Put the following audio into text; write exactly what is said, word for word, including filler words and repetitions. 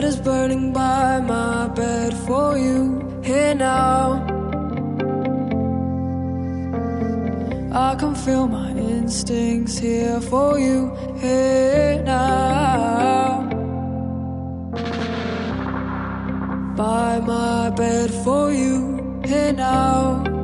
blood is burning by my bed for you. Here now, I can feel my instincts here for you. Here now, by my bed for you. Here now.